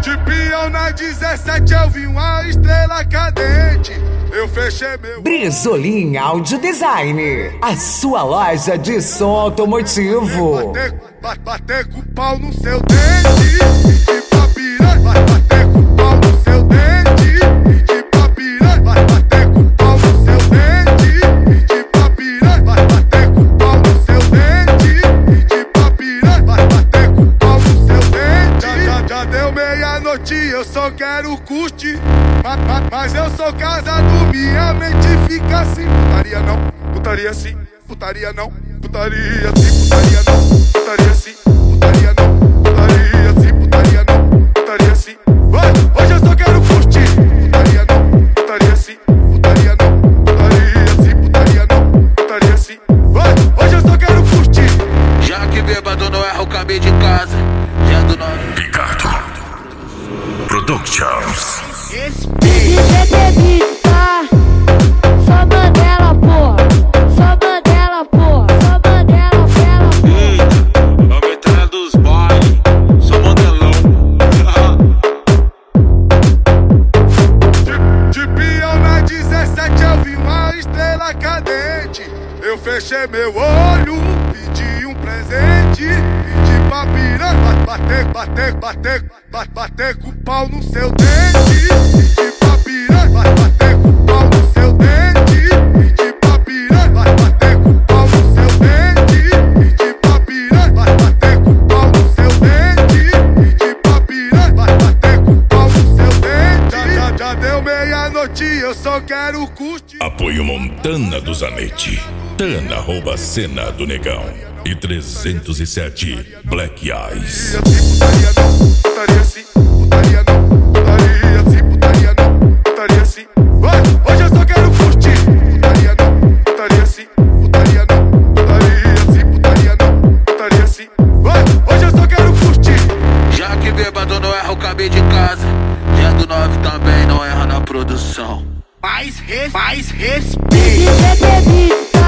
De peão na 17 eu vi uma estrela cadente. Eu fechei meu... Brizolim Audio Design, a sua loja de som automotivo. Bater com o pau no seu dente. De papira, bater com o pau no seu dente. De papira, bater com o pau no seu dente. De papira, bater com o pau no seu dente. De papira, bater com o pau no seu dente. Já deu meia-noite, eu só quero curtir. Mas eu sou casado, minha mente fica assim. Putaria não, putaria sim, putaria não, putaria sim, putaria não, putaria sim, putaria não, putaria sim, putaria não, putaria sim. Hoje eu só quero curtir. Putaria não, putaria sim, putaria não, putaria sim, putaria não, putaria sim. Hoje eu só quero curtir. Já que bêbado não erra o caminho de casa, já do nome Ricardo Productions. Tá? Só Mandela, porra. Só Mandela, porra. Só Mandela, porra. a metralha dos bailes, sou Mandelão. De peão na 17 eu vi uma estrela cadente. Eu fechei meu olho, pedi um presente. Pedi pra piranha bater com o pau no seu dente. Pedi pra piranha bater com o pau no seu dente. Pedi pra piranha bater com o pau no seu dente. Pedi pra piranha bater com o pau no seu dente. Pedi pra piranha bater com o pau no seu dente. Já deu meia-noite, eu só quero curtir. Apoio Montana do Zanetti, Tana rouba cena do Negão e 307 Black Eyes. Putaria não, putaria sim, putaria não, putaria sim, putaria não, putaria sim. Hoje eu só quero curtir. Putaria não, putaria sim, putaria não, putaria sim, putaria não, putaria sim. Hoje eu só quero curtir. Já que bêbado não erra o caminho de casa, já do 9 também não erra na produção. Mais respeito. DJ Bebista.